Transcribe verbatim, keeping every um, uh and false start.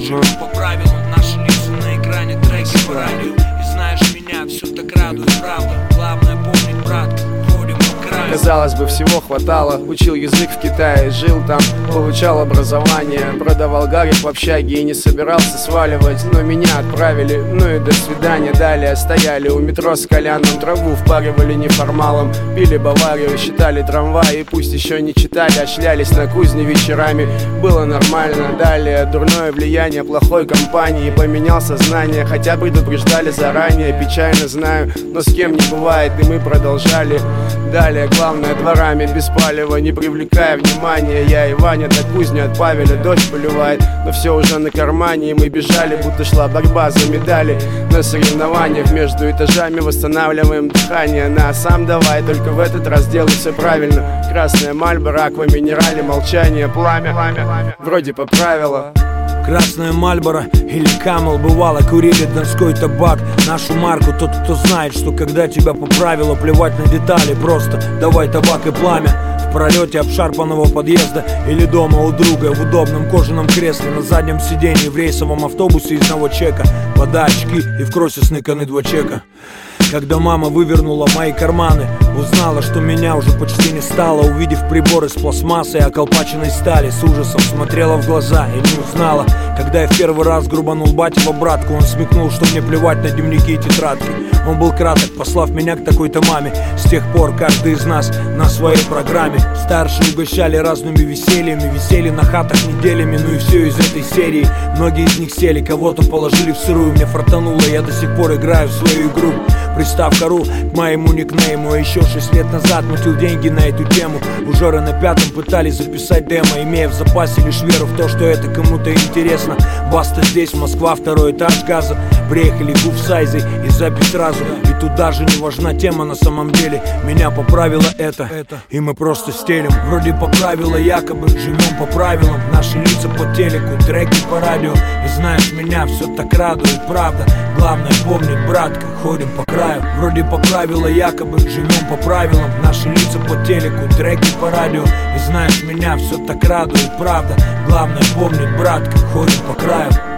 Живем по правилам, наши лица на экране, треки по радио. И знаешь меня, все так радует, правда. Главное помнить, брат, ходим по краю. Казалось бы, всего хватало. Учил язык в Китае, жил там, получал образование. Продавал гарик в общаге и не собирался сваливать. Но меня отправили, ну и до свидания. Далее стояли у метро с Коляном, траву впаривали неформалом. Пили Баварию, считали трамваи. Пусть еще не читали, а шлялись на кузне вечерами. Было нормально. Далее дурное влияние плохой компании. Поменял сознание, хотя предупреждали заранее. Печально знаю, но с кем не бывает. И мы продолжали. Далее главное дворами, без палева, не привлекая внимания. Я и Ваня до кузни от Павеля, дождь поливает. Но все уже на кармане, и мы бежали, будто шла борьба за медали. На соревнованиях между этажами восстанавливаем дыхание. На, сам давай, только в этот раз делай все правильно. Красная Мальборо, аква минерали, молчание, пламя, пламя. Вроде по правилам. Красная Мальборо или Камел, бывало, курили донской табак. Нашу марку тот, кто знает, что когда тебя по правилу плевать на детали, просто давай табак и пламя. В пролете обшарпанного подъезда или дома у друга в удобном кожаном кресле на заднем сиденье в рейсовом автобусе из новочека. Вода, очки и в кроссе сныканы два чека. Когда мама вывернула мои карманы, узнала, что меня уже почти не стало. Увидев прибор из пластмассы и околпаченной стали, с ужасом смотрела в глаза и не узнала. Когда я в первый раз грубанул батю братку, он смекнул, что мне плевать на дневники и тетрадки. Он был краток, послав меня к такой-то маме. С тех пор каждый из нас на своей программе. Старшие угощали разными весельями, висели на хатах неделями, ну и все из этой серии. Многие из них сели, кого-то положили в сырую. Мне фартануло, я до сих пор играю в свою игру. Приставка ру к моему никнейму. А еще шесть лет назад мутил деньги на эту тему. Ужоры на пятом пытались записать демо, имея в запасе лишь веру в то, что это кому-то интересно. Баста здесь, Москва, второй этаж газа. Приехали гуф сайзой и запись сразу. И тут даже не важна тема на самом деле. Меня поправило это, и мы просто стелим. Вроде поправило якобы, живем по правилам. Наши лица по телеку, треки по радио. И знаешь, меня все так радует, правда. Главное помнить, братка, ходим по краю. Вроде поправило якобы, живем по правилам. Наши лица по телеку, треки по радио. И знаешь, меня все так радует, правда. Главное помнить, братка, ходим по краю.